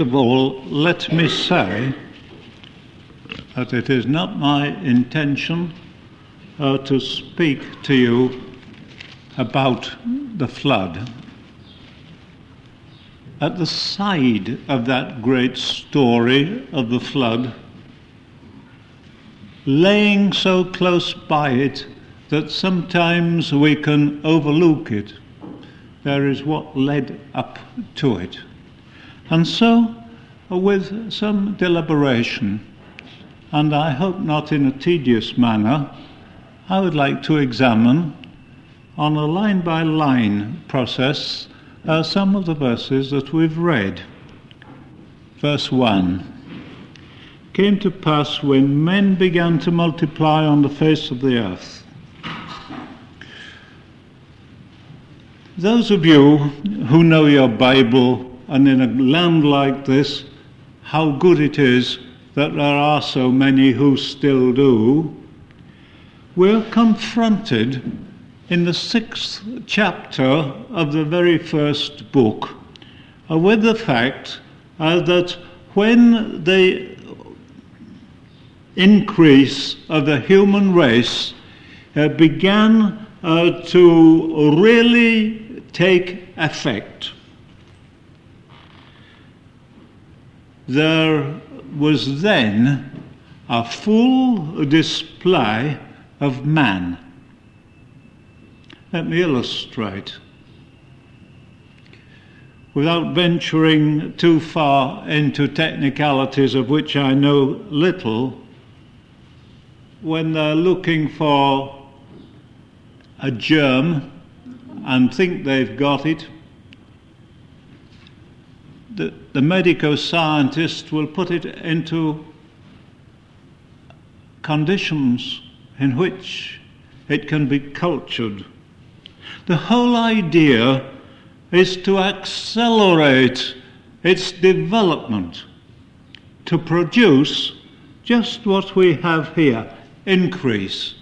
of all, let me say that it is not my intention to speak to you about the flood. At the side of that great story of the flood, laying so close by it that sometimes we can overlook it, there is what led up to it. And so, with some deliberation, and I hope not in a tedious manner, I would like to examine, on a line-by-line process, some of the verses that we've read. Verse 1. Came to pass when men began to multiply on the face of the earth. Those of you who know your Bible, and in a land like this, how good it is that there are so many who still do, we're confronted in the 6th chapter of the very first book with the fact that when the increase of the human race began to really take effect, there was then a full display of man. Let me illustrate. Without venturing too far into technicalities of which I know little, when they're looking for a germ and think they've got it, the medico-scientist will put it into conditions in which it can be cultured. The whole idea is to accelerate its development, to produce just what we have here, increase.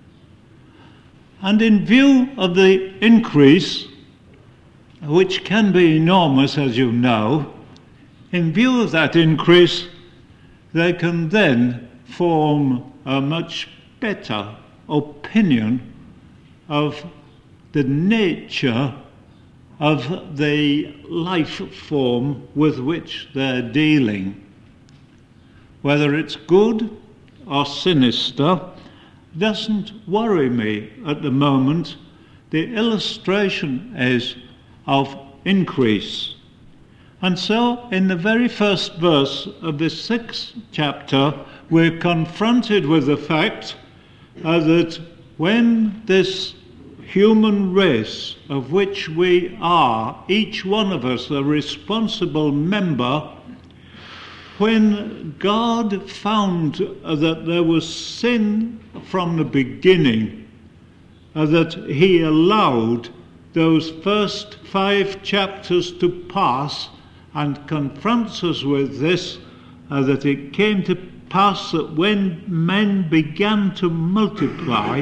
And in view of the increase, which can be enormous, as you know, in view of that increase, they can then form a much better opinion of the nature of the life form with which they're dealing. Whether it's good or sinister doesn't worry me at the moment. The illustration is of increase. And so, in the very first verse of this 6th chapter, we're confronted with the fact that when this human race, of which we are, each one of us, a responsible member, when God found that there was sin from the beginning, that he allowed those first 5 chapters to pass and confronts us with this, that it came to pass that when men began to multiply,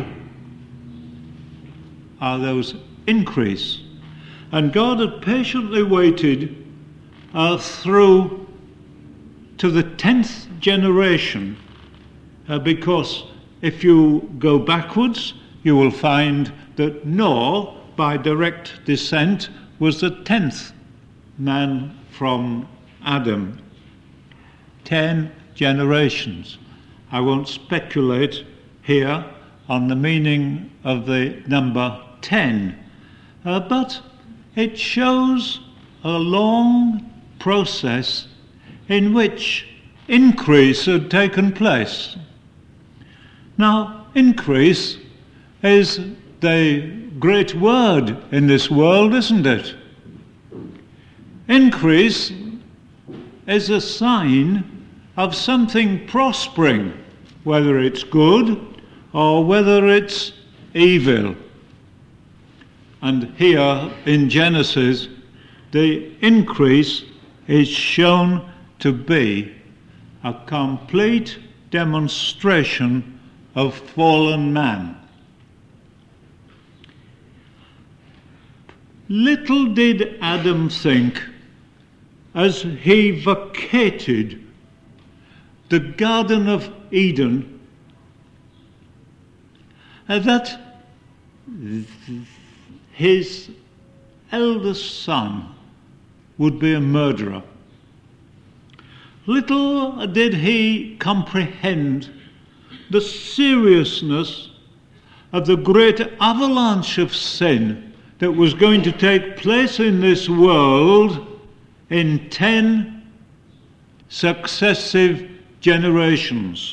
those increase. And God had patiently waited through to the 10th generation, because if you go backwards, you will find that Noah, by direct descent, was the 10th man from Adam. 10 generations. I won't speculate here on the meaning of the number 10, but it shows a long process in which increase had taken place. Now, increase is the great word in this world, isn't it? Increase is a sign of something prospering, whether it's good or whether it's evil. And here in Genesis, the increase is shown to be a complete demonstration of fallen man. Little did Adam think as he vacated the Garden of Eden, that his eldest son would be a murderer. Little did he comprehend the seriousness of the great avalanche of sin that was going to take place in this world in 10 successive generations.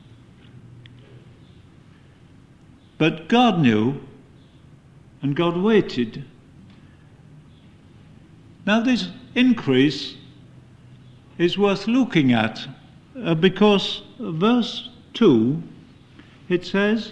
But God knew, and God waited. Now this increase is worth looking at because verse 2, it says,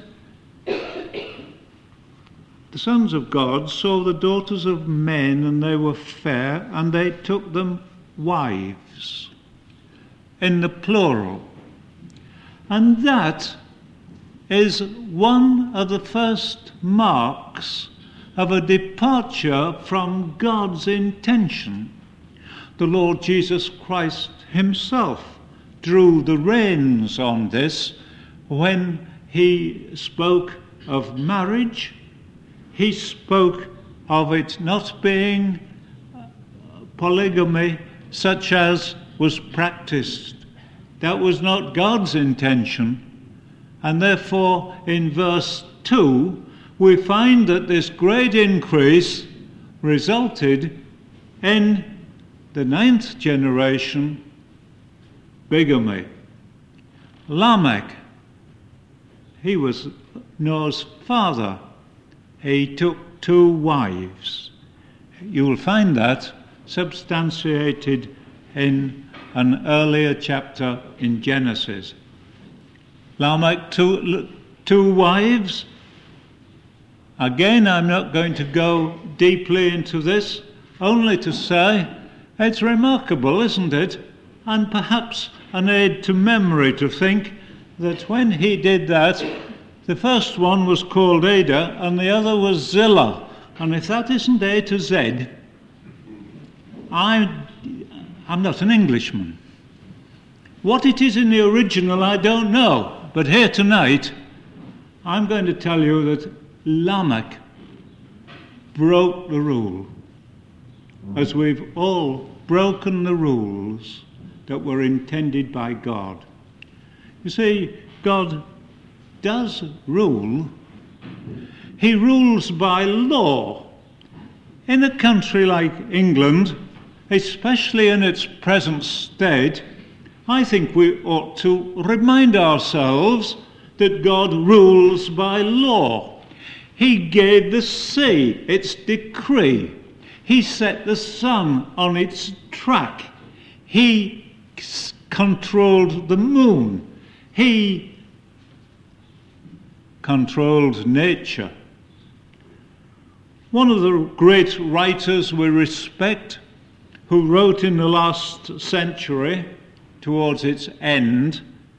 the sons of God saw the daughters of men, and they were fair, and they took them wives, in the plural. And that is one of the first marks of a departure from God's intention. The Lord Jesus Christ himself drew the reins on this when he spoke of marriage. He spoke of it not being polygamy such as was practiced. That was not God's intention. And therefore, in verse 2, we find that this great increase resulted in the 9th generation, bigamy. Lamech, he was Noah's father. He took 2 wives. You will find that substantiated in an earlier chapter in Genesis. Lamech, two wives. Again, I'm not going to go deeply into this, only to say it's remarkable, isn't it? And perhaps an aid to memory to think that when he did that, the first one was called Ada and the other was Zillah. And if that isn't A to Z, I'm not an Englishman. What it is in the original, I don't know. But here tonight, I'm going to tell you that Lamech broke the rule, as we've all broken the rules that were intended by God. You see, God does rule. He rules by law. In a country like England, especially in its present state, I think we ought to remind ourselves that God rules by law. He gave the sea its decree. He set the sun on its track. He controlled the moon. He controlled nature. One of the great writers we respect, who wrote in the last century, towards its end,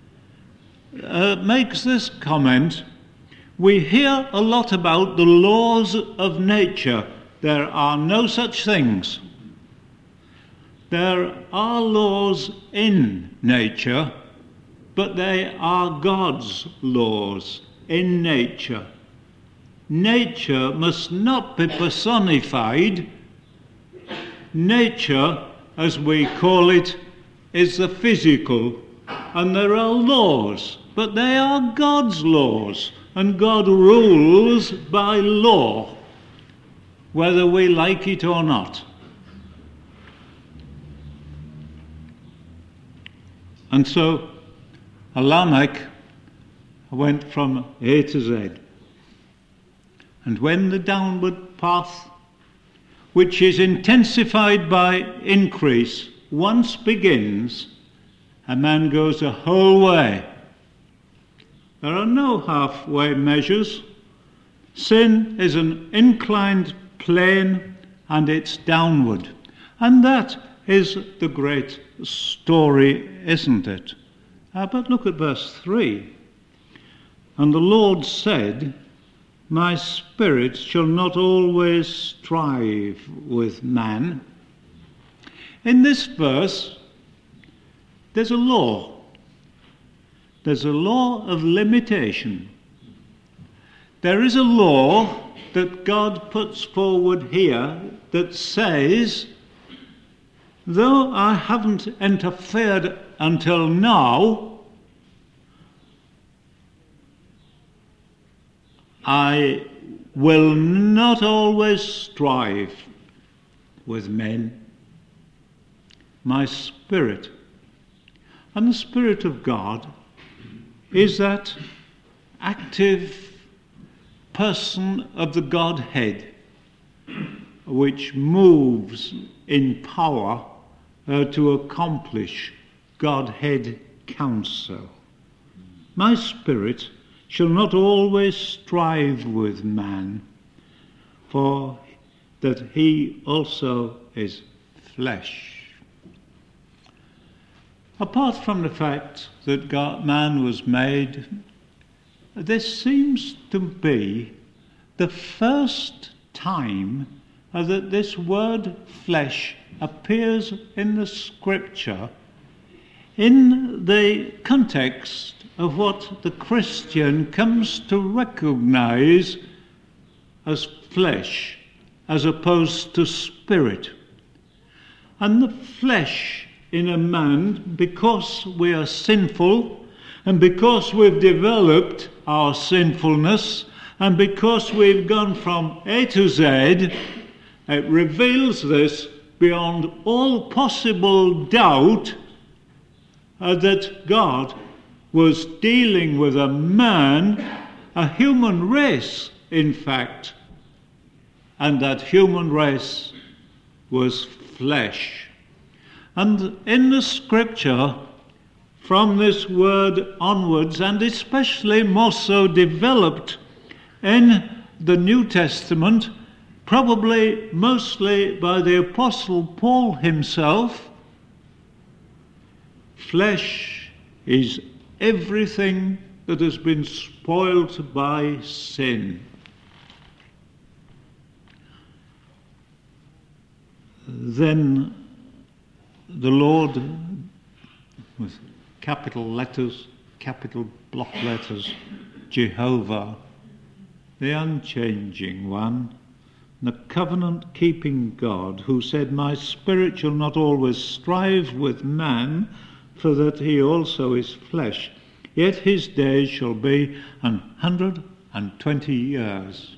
makes this comment: we hear a lot about the laws of nature. There are no such things. There are laws in nature, but they are God's laws in nature. Nature must not be personified. Nature, as we call it, is the physical, and there are laws, but they are God's laws, and God rules by law, whether we like it or not. And so Lamech went from A to Z. And when the downward path, which is intensified by increase, once begins, a man goes a whole way. There are no halfway measures. Sin is an inclined plane, and it's downward. And that is the great story, isn't it? But look at verse 3. And the Lord said, my spirit shall not always strive with man. In this verse, there's a law. There's a law of limitation. There is a law that God puts forward here that says, though I haven't interfered until now, I will not always strive with men. My spirit, and the Spirit of God, is that active person of the Godhead which moves in power to accomplish Godhead counsel. My spirit shall not always strive with man, for that he also is flesh. Apart from the fact that man was made, this seems to be the first time that this word flesh appears in the Scripture in the context of what the Christian comes to recognize as flesh as opposed to spirit. And the flesh in a man, because we are sinful, and because we've developed our sinfulness, and because we've gone from A to Z, it reveals this beyond all possible doubt that God was dealing with a man, a human race, in fact, and that human race was flesh. And in the Scripture, from this word onwards, and especially more so developed in the New Testament, probably mostly by the Apostle Paul himself, flesh is everything that has been spoiled by sin. Then the Lord, with capital letters, capital block letters, Jehovah, the unchanging one, the covenant-keeping God, who said, my spirit shall not always strive with man, for that he also is flesh, yet his days shall be 120 years.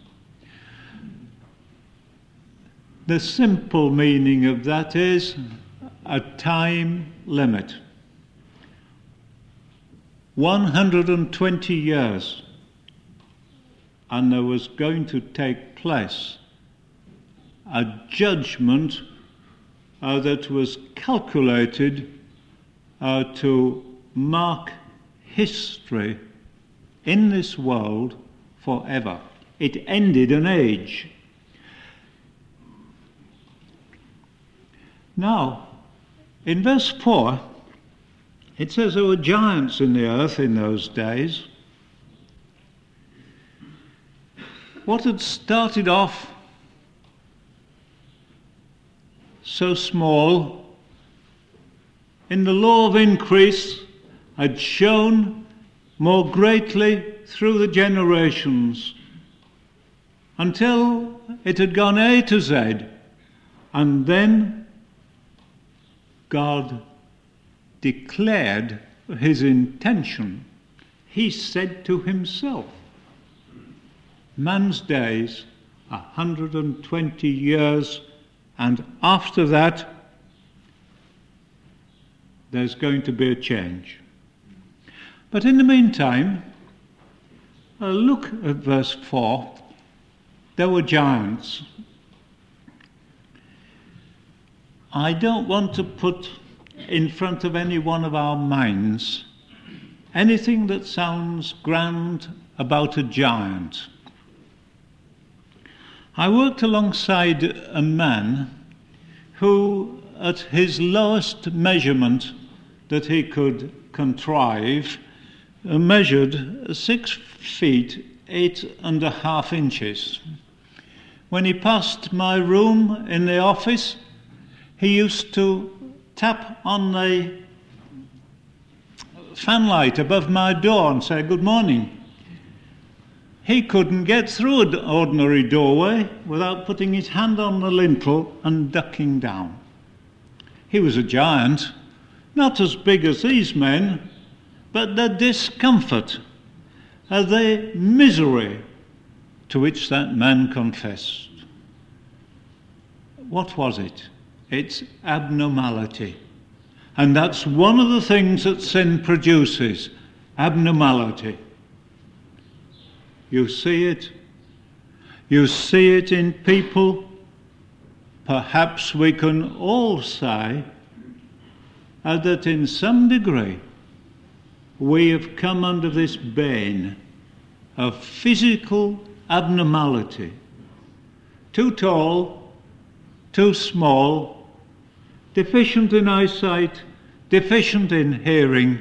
The simple meaning of that is a time limit. 120 years. And there was going to take place a judgment that was calculated to mark history in this world forever. It ended an age. Now, in verse 4, it says there were giants in the earth in those days. What had started off so small, in the law of increase, had shown more greatly through the generations, until it had gone A to Z, and then God declared his intention. He said to himself, man's days 120 years, and after that there's going to be a change. But in the meantime, look at verse 4. There were giants. I don't want to put in front of any one of our minds anything that sounds grand about a giant. I worked alongside a man who, at his lowest measurement that he could contrive, measured 6 feet 8.5 inches. When he passed my room in the office, he used to tap on the fanlight above my door and say, "Good morning." He couldn't get through an ordinary doorway without putting his hand on the lintel and ducking down. He was a giant, not as big as these men, but the discomfort, the misery to which that man confessed. What was it? It's abnormality. And that's one of the things that sin produces, abnormality. You see it. You see it in people. Perhaps we can all say that in some degree we have come under this bane of physical abnormality. Too tall, too small, deficient in eyesight, deficient in hearing,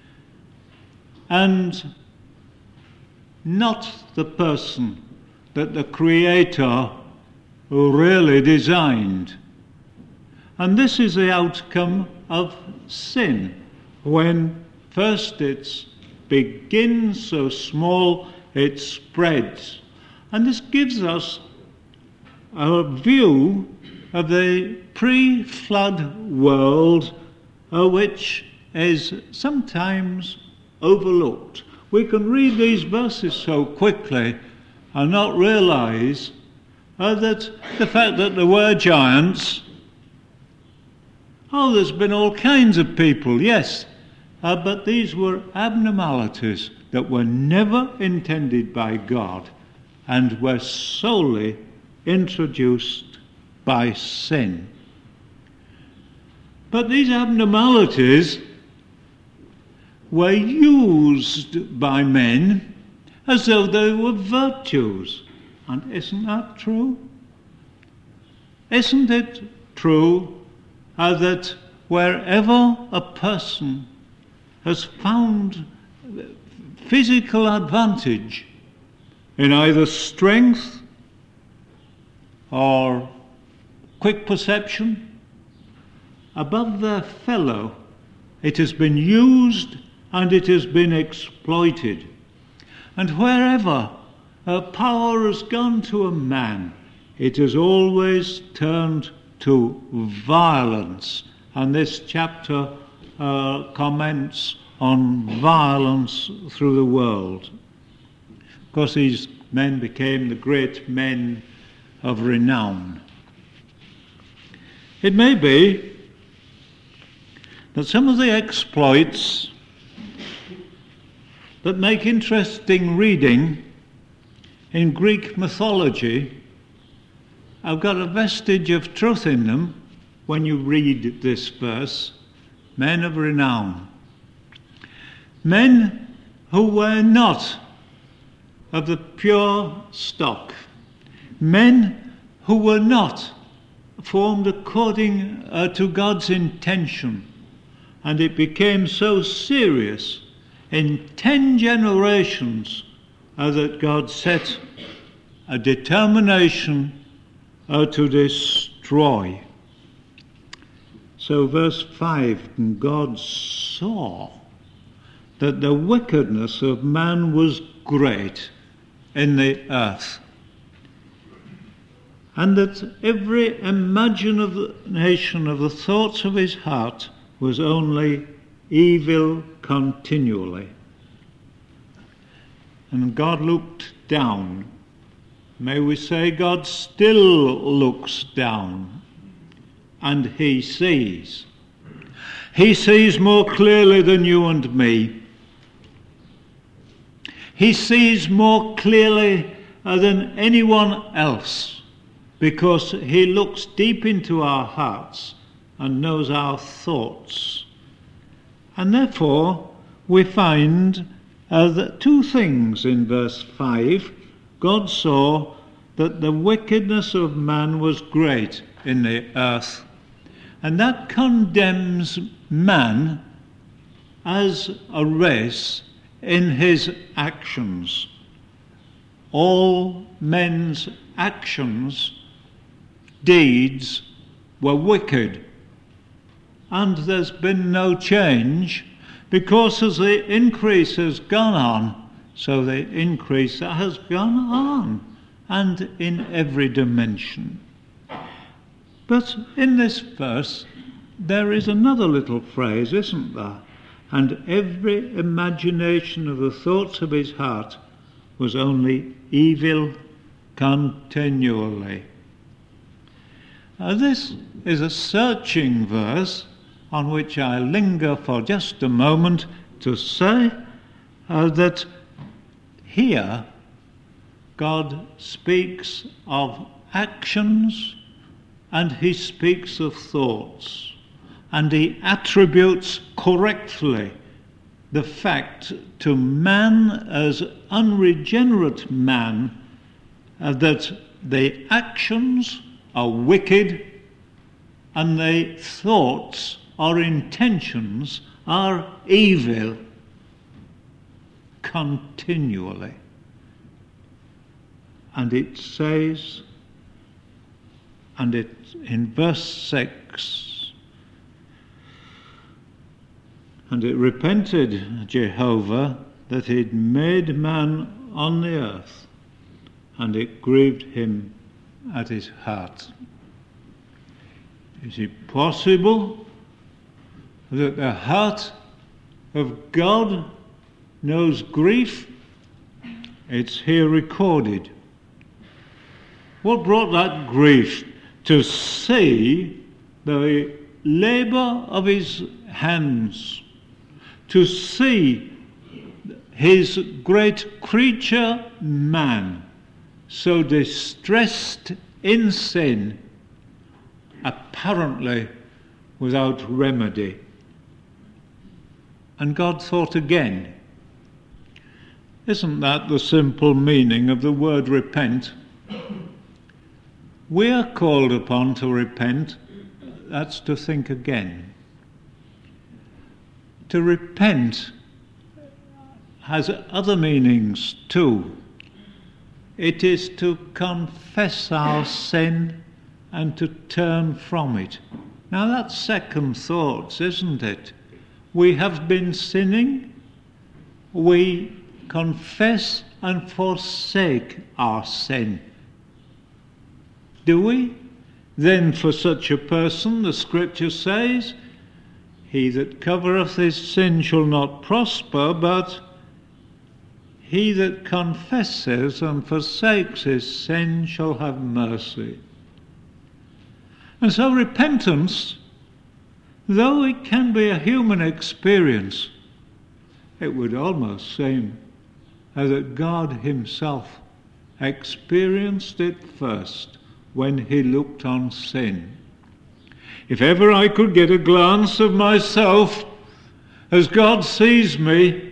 and not the person that the Creator really designed. And this is the outcome of sin, when first it begins so small, it spreads. And this gives us a view of the pre-flood world, which is sometimes overlooked. We can read these verses so quickly and not realise that the fact that there were giants, there's been all kinds of people, yes, but these were abnormalities that were never intended by God and were solely introduced by sin. But these abnormalities were used by men as though they were virtues. And isn't that true? Isn't it true that wherever a person has found physical advantage in either strength or quick perception above their fellow, it has been used and it has been exploited. And wherever power has gone to a man, it has always turned to violence. And this chapter comments on violence through the world. Of course, these men became the great men of renown. It may be that some of the exploits that make interesting reading in Greek mythology have got a vestige of truth in them when you read this verse. Men of renown. Men who were not of the pure stock. Men who were not formed according to God's intention. And it became so serious in 10 generations that God set a determination to destroy. So verse 5, and God saw that the wickedness of man was great in the earth, and that every imagination of the thoughts of his heart was only evil continually. And God looked down. May we say God still looks down, and he sees. He sees more clearly than you and me. He sees more clearly than anyone else, because he looks deep into our hearts and knows our thoughts. And therefore we find that two things in verse 5. God saw that the wickedness of man was great in the earth, and that condemns man as a race in his actions. All men's actions, deeds, were wicked. and there's been no change, because as the increase has gone on, so the increase has gone on, and in every dimension. But in this verse, there is another little phrase, isn't there? And every imagination of the thoughts of his heart was only evil continually. This is a searching verse on which I linger for just a moment to say that here God speaks of actions and he speaks of thoughts, and he attributes correctly the fact to man as unregenerate man that the actions are wicked and the thoughts or intentions are evil continually. And it says, and it in verse 6, and it repented Jehovah that he'd made man on the earth, and it grieved him at his heart. Is it possible that the heart of God knows grief? It's here recorded. What brought that grief? To see the labour of his hands, to see his great creature man so distressed in sin, apparently without remedy. And God thought again. Isn't that the simple meaning of the word repent? We are called upon to repent. That's to think again. To repent has other meanings too. It is to confess our sin and to turn from it. Now that's second thoughts, isn't it? We have been sinning. We confess and forsake our sin. Do we? Then for such a person, the Scripture says, he that covereth his sin shall not prosper, but he that confesses and forsakes his sin shall have mercy. And so repentance, though it can be a human experience, it would almost seem that God himself experienced it first when he looked on sin. If ever I could get a glance of myself as God sees me,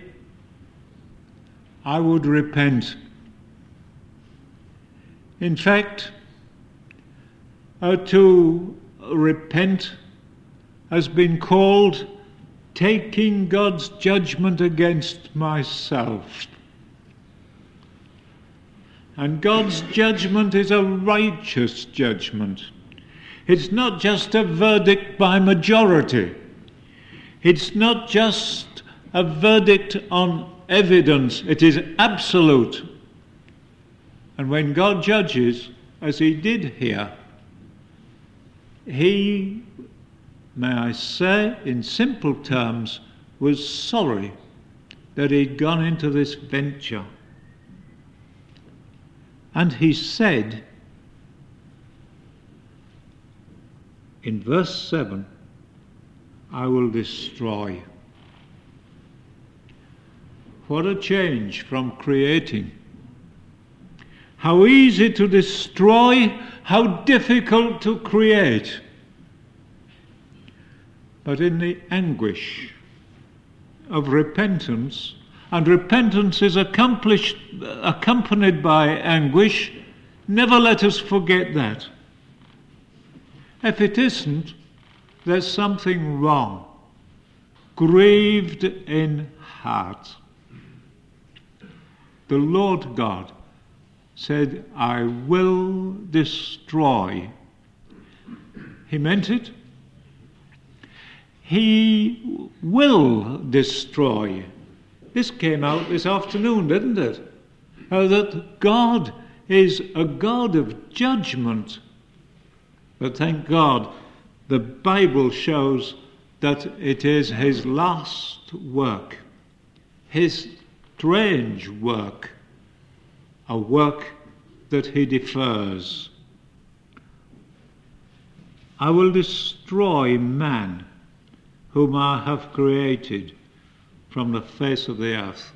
I would repent. In fact, to repent has been called taking God's judgment against myself. And God's judgment is a righteous judgment. It's not just a verdict by majority. It's not just a verdict on evidence. It is absolute. And when God judges, as he did here, he, may I say in simple terms, was sorry that he'd gone into this venture. And he said in verse 7, I will destroy. What a change from creating. How easy to destroy, how difficult to create. But in the anguish of repentance, and repentance is accompanied by anguish, never let us forget that. If it isn't, there's something wrong. Grieved in heart. The Lord God said, I will destroy. He meant it. he will destroy. This came out this afternoon, didn't it? That God is a God of judgment. But thank God, the Bible shows that it is his last work, his strange work, a work that he defers. I will destroy man, whom I have created from the face of the earth.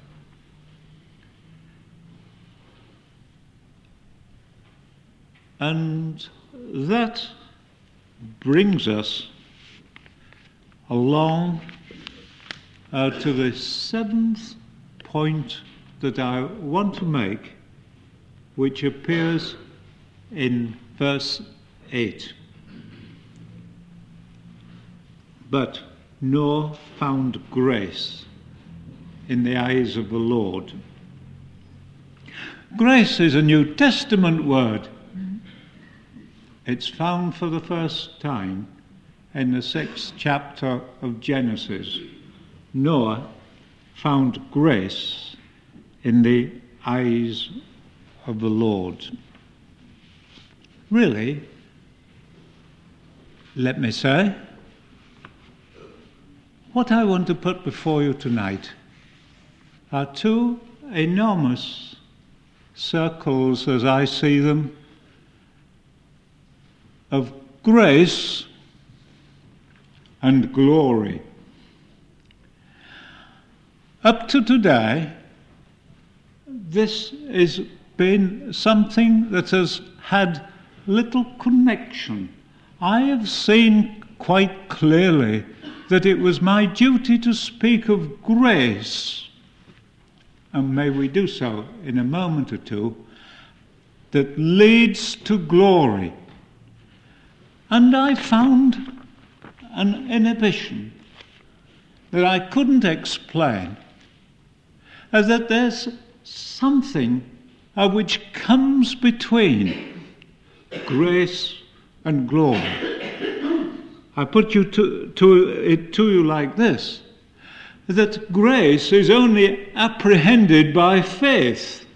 And that brings us along to the seventh point that I want to make, which appears in verse 8. But Noah found grace in the eyes of the Lord. Grace is a New Testament word. It's found for the first time in the 6th chapter of Genesis. Noah found grace in the eyes of the Lord. Really, let me say, what I want to put before you tonight are two enormous circles, as I see them, of grace and glory. Up to today, this has been something that has had little connection. I have seen quite clearly that it was my duty to speak of grace, and may we do so in a moment or two, that leads to glory. And I found an inhibition that I couldn't explain, that there's something which comes between grace and glory. I put it to you like this, that grace is only apprehended by faith.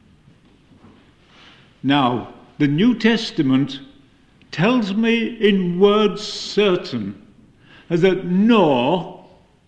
Now, the New Testament tells me in words certain that Noah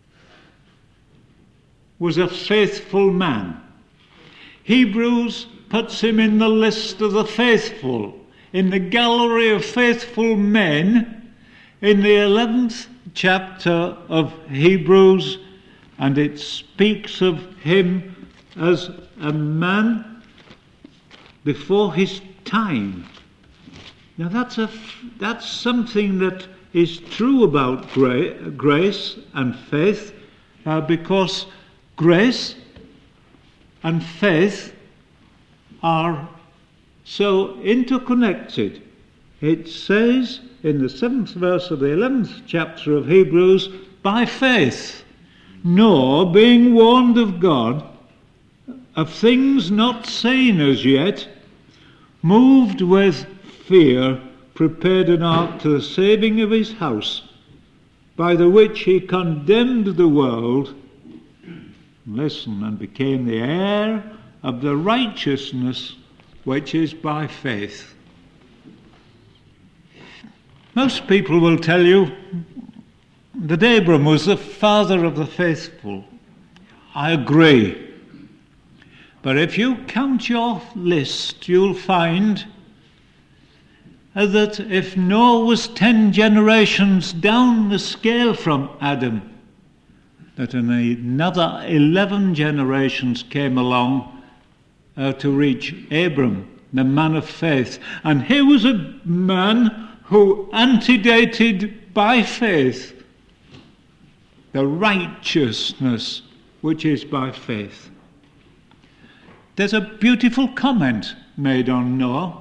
was a faithful man. Hebrews puts him in the list of the faithful, in the gallery of faithful men, in the 11th chapter of Hebrews, and it speaks of him as a man before his time. Now that's something that is true about grace and faith, because grace and faith are so interconnected. It says in the 7th verse of the 11th chapter of Hebrews, by faith, Noah, being warned of God of things not seen as yet, moved with fear, prepared an ark to the saving of his house, by the which he condemned the world, listen, and became the heir of the righteousness which is by faith. Most people will tell you that Abram was the father of the faithful. I agree. But if you count your list, you'll find that if Noah was 10 generations down the scale from Adam, that another 11 generations came along to reach Abram, the man of faith. And he was a man who antedated by faith the righteousness which is by faith. There's a beautiful comment made on Noah.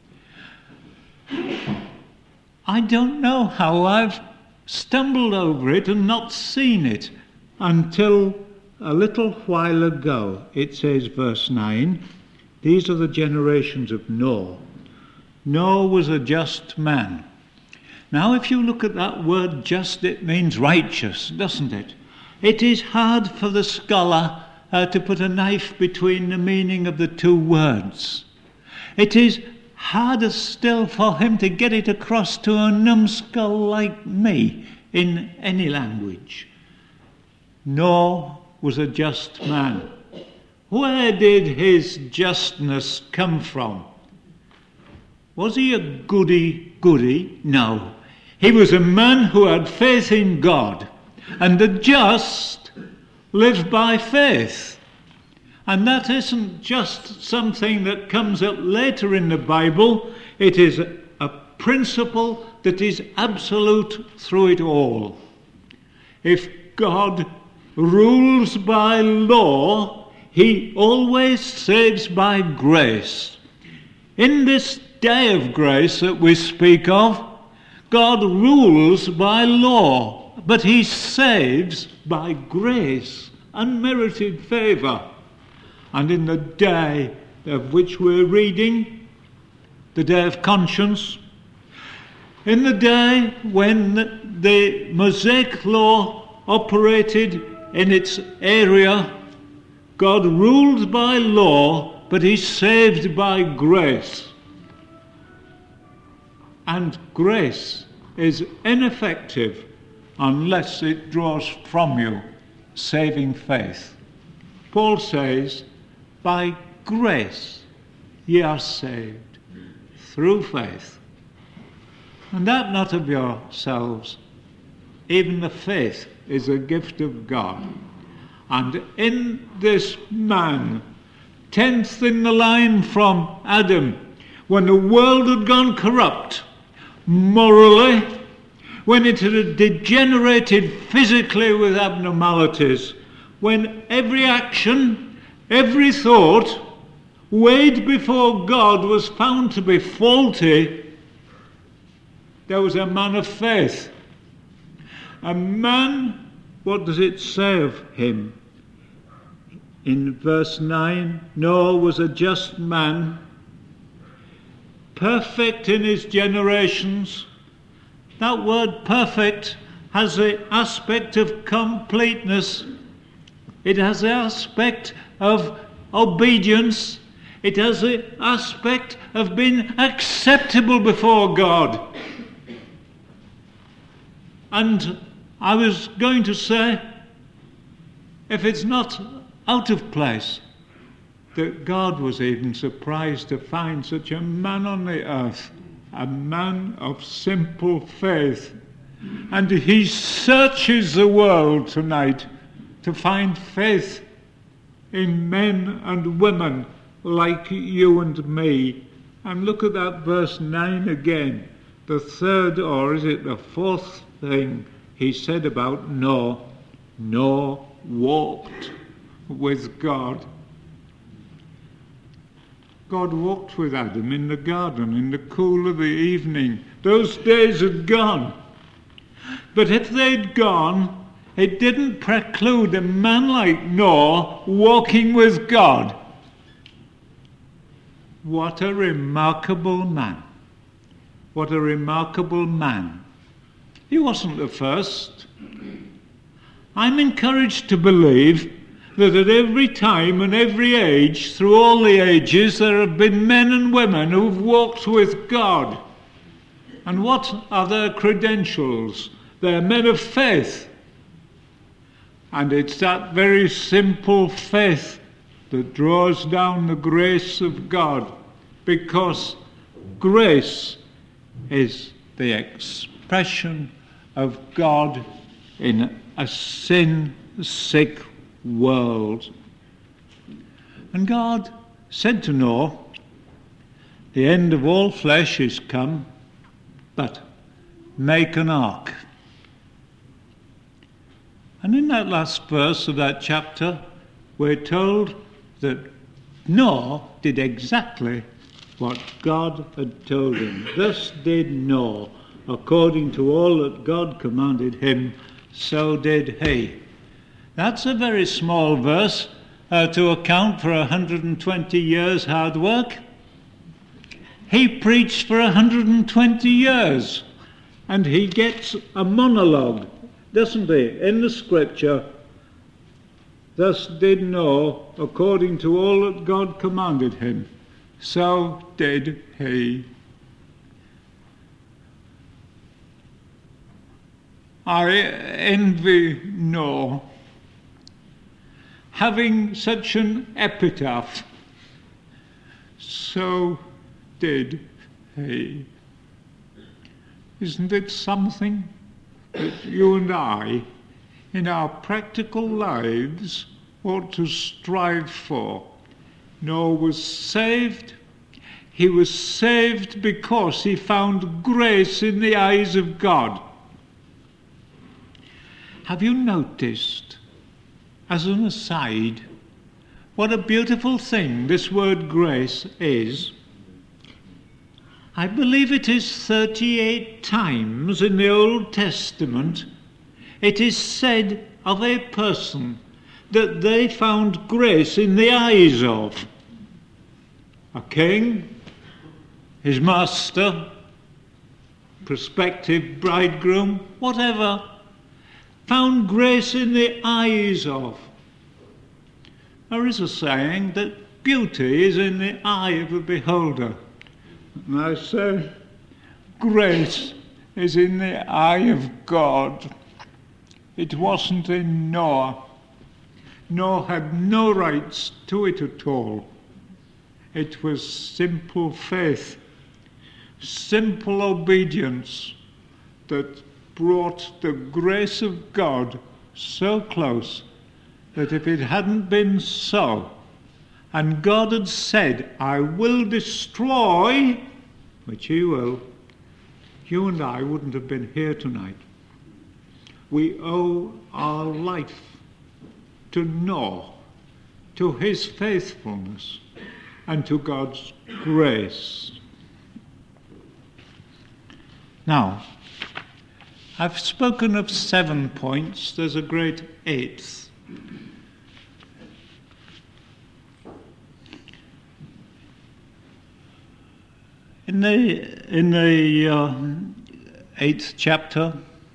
I don't know how I've stumbled over it and not seen it until a little while ago. It says, verse 9, these are the generations of Noah. Noah was a just man. Now, if you look at that word just, it means righteous, doesn't it? It is hard for the scholar to put a knife between the meaning of the two words. It is harder still for him to get it across to a numbskull like me in any language. Noah was a just man. Where did his justness come from? Was he a goody-goody? No. He was a man who had faith in God, and the just live by faith. And that isn't just something that comes up later in the Bible. It is a principle that is absolute through it all. If God rules by law, he always saves by grace. In this day of grace that we speak of, God rules by law, but he saves by grace, unmerited favour. And in the day of which we're reading, the day of conscience, in the day when the Mosaic law operated in its area, God ruled by law, but he saved by grace. And grace is ineffective unless it draws from you saving faith. Paul says, by grace ye are saved, through faith. And that not of yourselves, even the faith is a gift of God. And in this man, 10th in the line from Adam, when the world had gone corrupt morally, when it had degenerated physically with abnormalities, when every action, every thought weighed before God was found to be faulty, there was a man of faith. A man, what does it say of him? In verse 9, Noah was a just man, perfect in his generations. That word perfect has the aspect of completeness. It has the aspect of obedience. It has the aspect of being acceptable before God. And I was going to say, if it's not out of place, that God was even surprised to find such a man on the earth, a man of simple faith. And he searches the world tonight to find faith in men and women like you and me. And look at that verse 9 again. The third, or is it the fourth thing he said about Noah? Noah walked with God. God walked with Adam in the garden in the cool of the evening. Those days had gone. But if they'd gone, it didn't preclude a man like Noah walking with God. What a remarkable man. What a remarkable man. He wasn't the first. I'm encouraged to believe that at every time and every age, through all the ages, there have been men and women who've walked with God. And what are their credentials? They're men of faith. And it's that very simple faith that draws down the grace of God, because grace is the expression of God in a sin-sick world. And God said to Noah, the end of all flesh is come, but make an ark. And in that last verse of that chapter, we're told that Noah did exactly what God had told him. Thus did Noah, according to all that God commanded him, so did he. That's a very small verse to account for 120 years hard work. He preached for 120 years. And he gets a monologue, doesn't he, in the scripture. Thus did Noah, according to all that God commanded him, so did he. I envy Noah, having such an epitaph, so did he. Isn't it something that you and I, in our practical lives, ought to strive for? Noah was saved. He was saved because he found grace in the eyes of God. Have you noticed, as an aside, what a beautiful thing this word grace is? I believe it is 38 times in the Old Testament it is said of a person that they found grace in the eyes of. A king, his master, prospective bridegroom, whatever, found grace in the eyes of. There is a saying that beauty is in the eye of the beholder. And I say, grace is in the eye of God. It wasn't in Noah. Noah had no rights to it at all. It was simple faith, simple obedience that brought the grace of God so close that if it hadn't been so, and God had said, I will destroy, which he will, you and I wouldn't have been here tonight. We owe our life to Noah, to his faithfulness, and to God's grace. Now, I've spoken of 7 points. There's a great 8th. In the 8th chapter,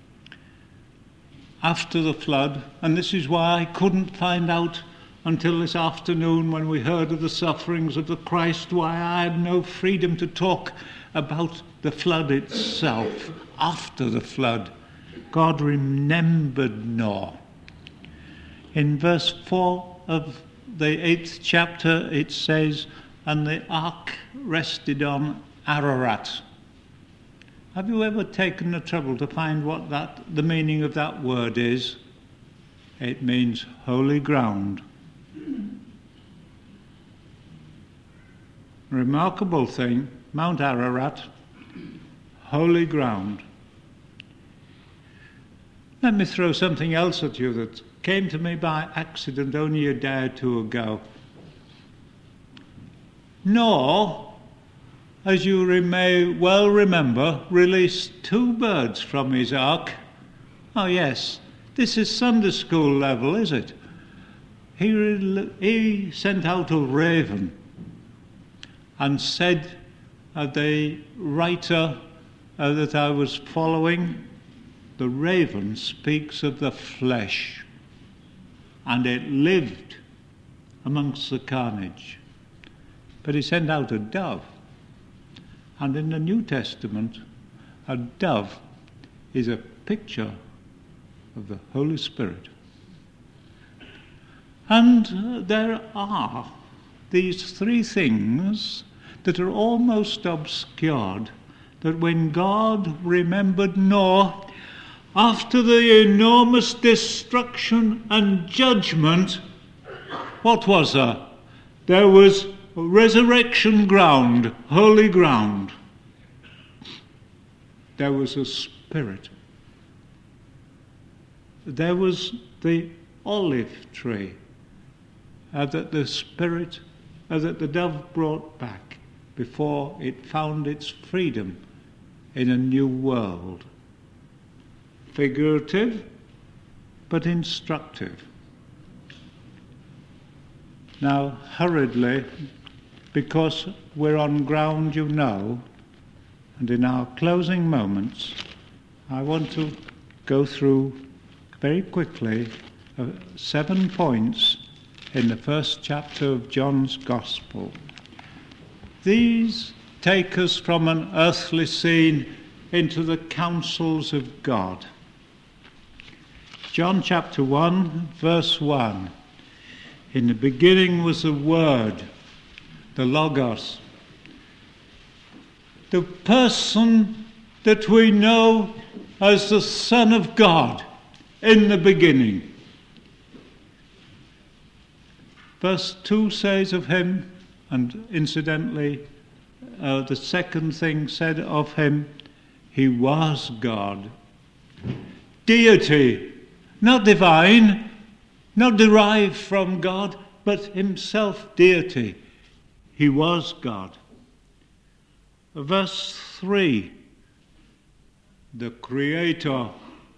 after the flood, and this is why I couldn't find out until this afternoon when we heard of the sufferings of the Christ, why I had no freedom to talk about the flood itself. After the flood, God remembered Noah. In verse 4 of the 8th chapter, it says, and the ark rested on Ararat. Have you ever taken the trouble to find what the meaning of that word is? It means holy ground. Remarkable thing, Mount Ararat, holy ground. Let me throw something else at you that came to me by accident only a day or two ago. Noah, as you may well remember, released 2 birds from his ark. Oh yes, this is Sunday school level, is it? He sent out a raven and said, the writer that I was following, the raven speaks of the flesh, and it lived amongst the carnage. But he sent out a dove. And in the New Testament, a dove is a picture of the Holy Spirit. And there are these 3 things that are almost obscured, that when God remembered Noah, after the enormous destruction and judgment, what was there? There was resurrection ground, holy ground. There was a spirit. There was the olive tree that the spirit, that the dove brought back before it found its freedom in a new world. Figurative, but instructive. Now, hurriedly, because we're on ground you know, and in our closing moments, I want to go through very quickly 7 points in the first chapter of John's Gospel. These take us from an earthly scene into the counsels of God. John chapter 1, verse 1. In the beginning was the Word, the Logos, the person that we know as the Son of God in the beginning. Verse 2 says of him, and incidentally, the second thing said of him, he was God. Deity, not divine, not derived from God, but himself deity. He was God. Verse 3, the Creator,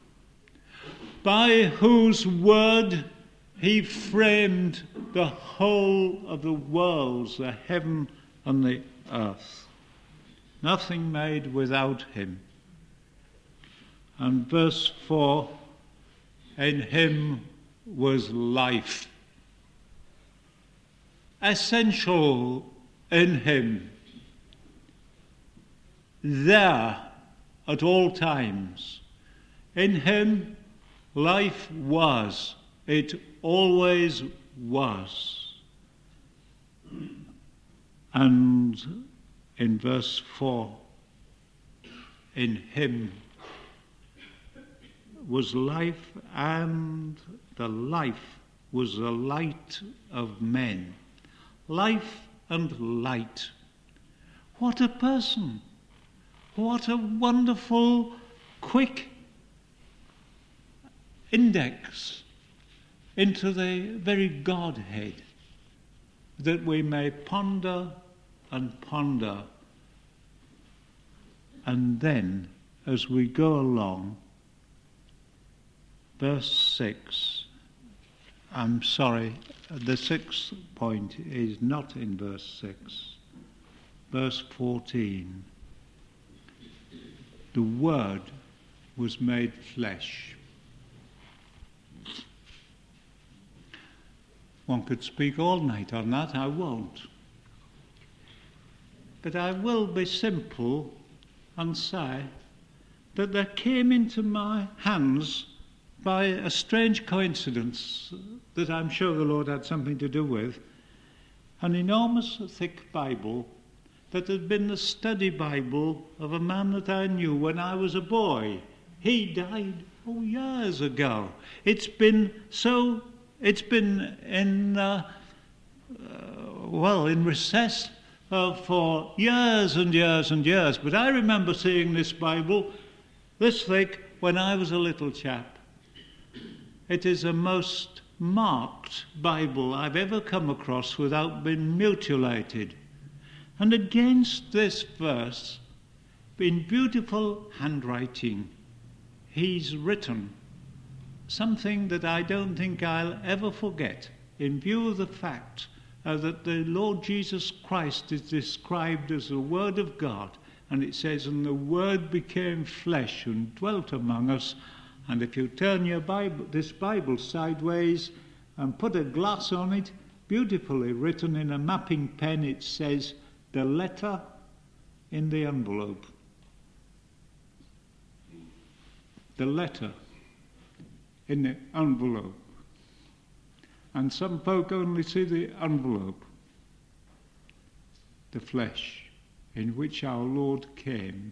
by whose word he framed the whole of the worlds, the heaven and the earth. Nothing made without him. And verse 4, in him was life. Essential in him. There at all times. In him life was. It always was. And in verse 4, in him was life, and the life was the light of men. Life and light. What a person! What a wonderful, quick index into the very Godhead, that we may ponder and ponder. And then, as we go along, verse 6, I'm sorry, the 6th point is not in verse 6. Verse 14, the Word was made flesh. One could speak all night on that, I won't. But I will be simple and say that there came into my hands, by a strange coincidence that I'm sure the Lord had something to do with, an enormous thick Bible that had been the study Bible of a man that I knew when I was a boy. He died years ago. It's been in recess for years and years and years. But I remember seeing this Bible this thick when I was a little chap. It is a most marked Bible I've ever come across without being mutilated. And against this verse, in beautiful handwriting, he's written something that I don't think I'll ever forget, in view of the fact that the Lord Jesus Christ is described as the Word of God, and it says, and the Word became flesh and dwelt among us. And if you turn your Bible, this Bible sideways and put a glass on it, beautifully written in a mapping pen, it says, the letter in the envelope. The letter in the envelope. And some folk only see the envelope, the flesh in which our Lord came.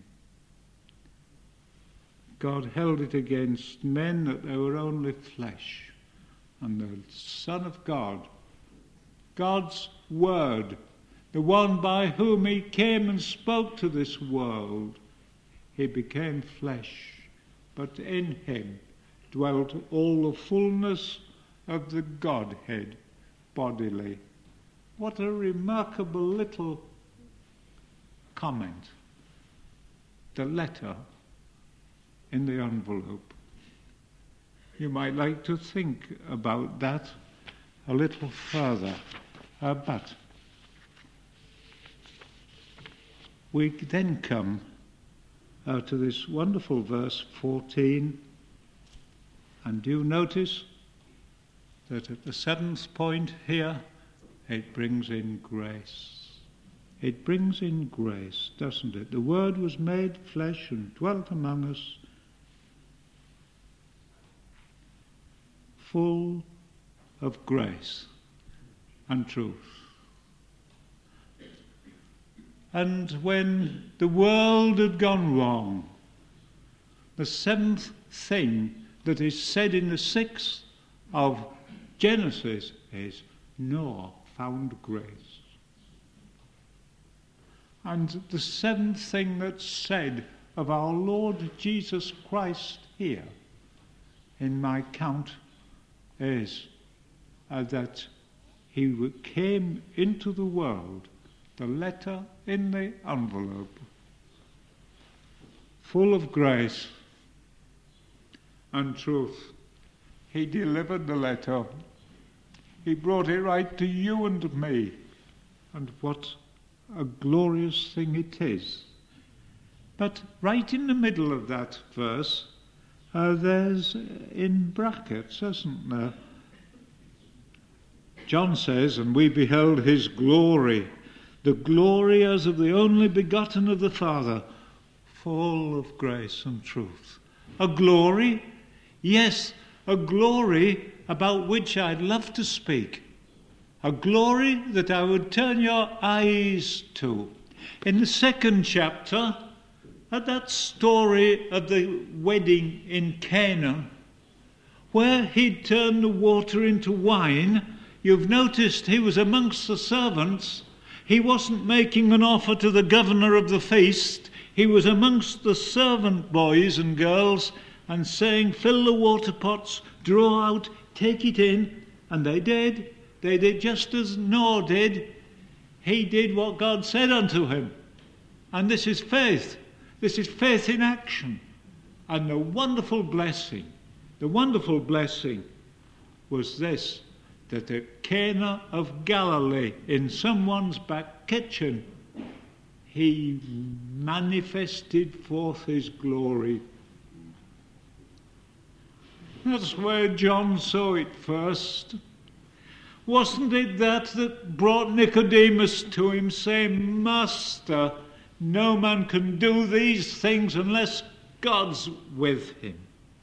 God held it against men that they were only flesh. And the Son of God, God's Word, the one by whom he came and spoke to this world, he became flesh, but in him dwelt all the fullness of the Godhead bodily. What a remarkable little comment. The letter in the envelope. You might like to think about that a little further. But we then come to this wonderful verse 14. And do you notice that at the seventh point here, it brings in grace. It brings in grace, doesn't it? The Word was made flesh and dwelt among us, full of grace and truth. And when the world had gone wrong, the seventh thing that is said in the 6th of Genesis is Noah found grace. And the 7th thing that's said of our Lord Jesus Christ here in my count is that he came into the world, the letter in the envelope, full of grace and truth. He delivered the letter. He brought it right to you and me. And what a glorious thing it is. But right in the middle of that verse, there's in brackets, isn't there? John says, and we beheld his glory, the glory as of the only begotten of the Father, full of grace and truth. A glory, yes, a glory about which I'd love to speak. A glory that I would turn your eyes to. In the 2nd chapter, at that story of the wedding in Cana, where he'd turned the water into wine, you've noticed he was amongst the servants. He wasn't making an offer to the governor of the feast. He was amongst the servant boys and girls and saying, fill the water pots, draw out, take it in. And they did. They did just as Noah did. He did what God said unto him. And this is faith. This is faith in action. And the wonderful blessing was this, that at Cana of Galilee, in someone's back kitchen, he manifested forth his glory. That's where John saw it first. Wasn't it that brought Nicodemus to him, saying, Master, no man can do these things unless God's with him?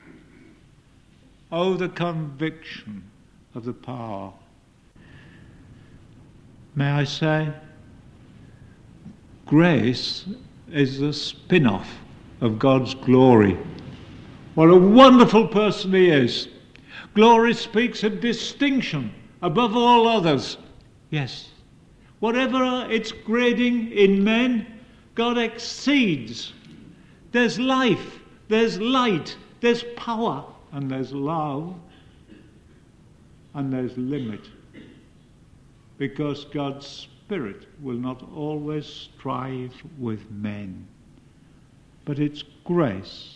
Oh, the conviction of the power. May I say, grace is the spin-off of God's glory. What a wonderful person he is. Glory speaks of distinction above all others. Yes. Whatever its grading in men, God exceeds. There's life, there's light, there's power, and there's love, and there's limit. Because God's Spirit will not always strive with men. But it's grace.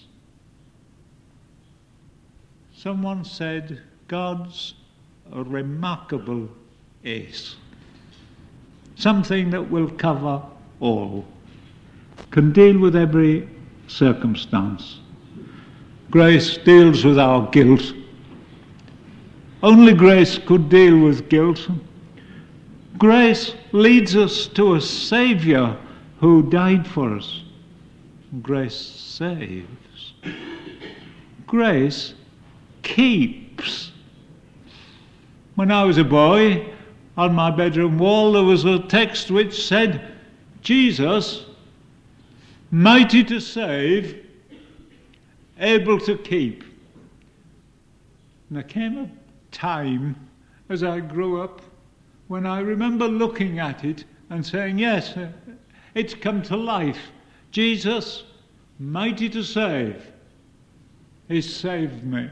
Someone said, God's a remarkable ace. Something that will cover all. Can deal with every circumstance. Grace deals with our guilt. Only grace could deal with guilt. Grace leads us to a Saviour who died for us. Grace saves. Grace keeps. When I was a boy, on my bedroom wall there was a text which said, Jesus, mighty to save, able to keep. And there came a time as I grew up when I remember looking at it and saying, yes, it's come to life. Jesus, mighty to save, he saved me.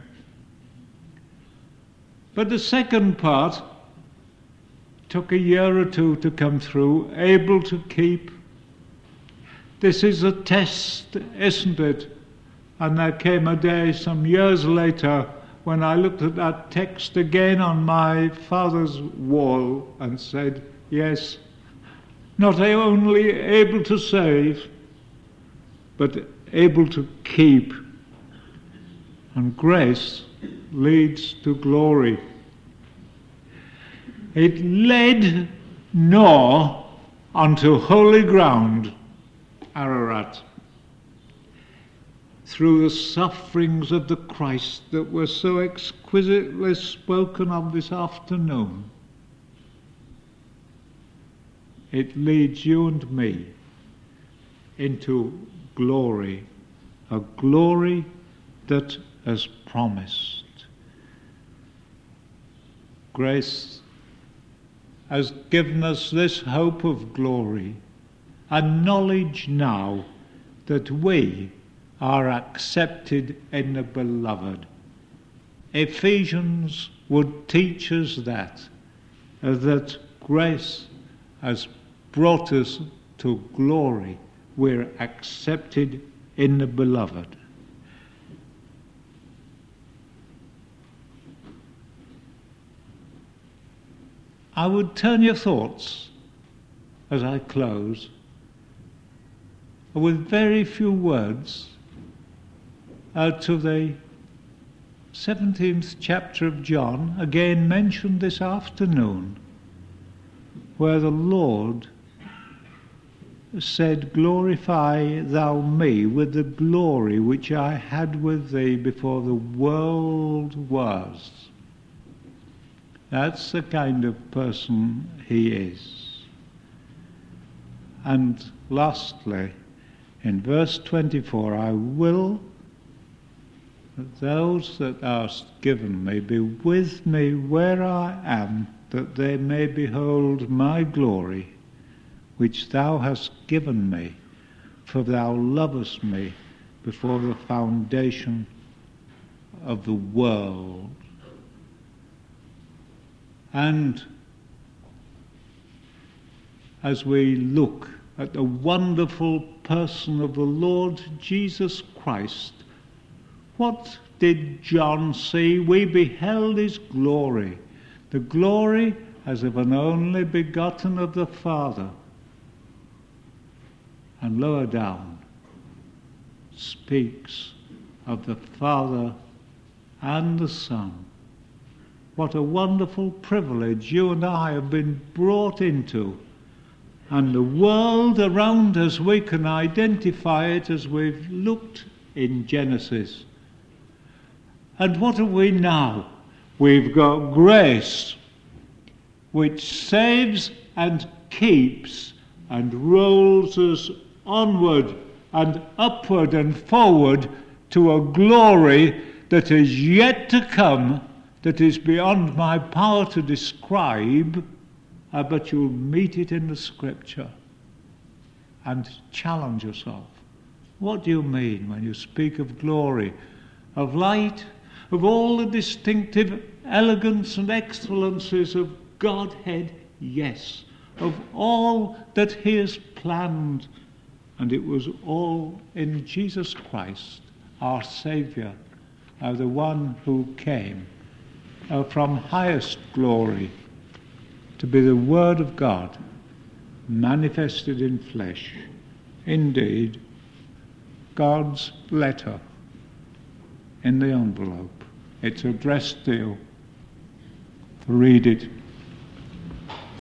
But the second part took a year or two to come through, able to keep. This is a test, isn't it? And there came a day some years later when I looked at that text again on my father's wall and said, yes, not only able to save, but able to keep. And grace leads to glory. It led Noah onto holy ground, Ararat, through the sufferings of the Christ that were so exquisitely spoken of this afternoon. It leads you and me into glory, a glory that has promised. Grace has given us this hope of glory, and knowledge now that we are accepted in the Beloved. Ephesians would teach us that grace has brought us to glory. We're accepted in the Beloved. I would turn your thoughts, as I close, with very few words, to the 17th chapter of John, again mentioned this afternoon, where the Lord said, "Glorify thou me with the glory which I had with thee before the world was." That's the kind of person he is. And lastly, in verse 24, "I will that those that thou hast given me be with me where I am, that they may behold my glory, which thou hast given me, for thou lovest me before the foundation of the world." And as we look at the wonderful person of the Lord Jesus Christ, what did John see? We beheld his glory, the glory as of an only begotten of the Father. And lower down speaks of the Father and the Son. What a wonderful privilege you and I have been brought into. And the world around us, we can identify it as we've looked in Genesis. And what have we now? We've got grace, which saves and keeps and rolls us onward and upward and forward to a glory that is yet to come, that is beyond my power to describe, but you'll meet it in the Scripture and challenge yourself. What do you mean when you speak of glory, of light, of all the distinctive elegance and excellencies of Godhead? Yes, of all that he has planned, and it was all in Jesus Christ, our Saviour, the one who came from highest glory to be the Word of God manifested in flesh. Indeed, God's letter in the envelope. It's addressed to you. Read it.